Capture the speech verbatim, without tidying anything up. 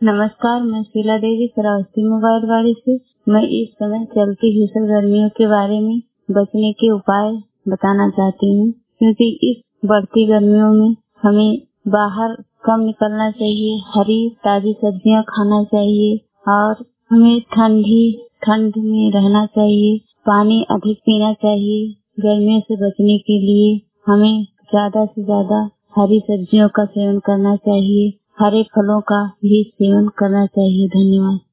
नमस्कार, मैं शीला देवी श्रावस्ती मोबाइल वाड़ी से। मैं इस समय चलती भीषण गर्मियों के बारे में बचने के उपाय बताना चाहती हूँ, क्योंकि इस बढ़ती गर्मियों में हमें बाहर कम निकलना चाहिए, हरी ताजी सब्जियाँ खाना चाहिए और हमें ठंडी ठंड में रहना चाहिए। पानी अधिक पीना चाहिए। गर्मियों से बचने के लिए हमें ज्यादा से ज्यादा हरी सब्जियों का सेवन करना चाहिए। हरे फलों का भी सेवन करना चाहिए। धन्यवाद।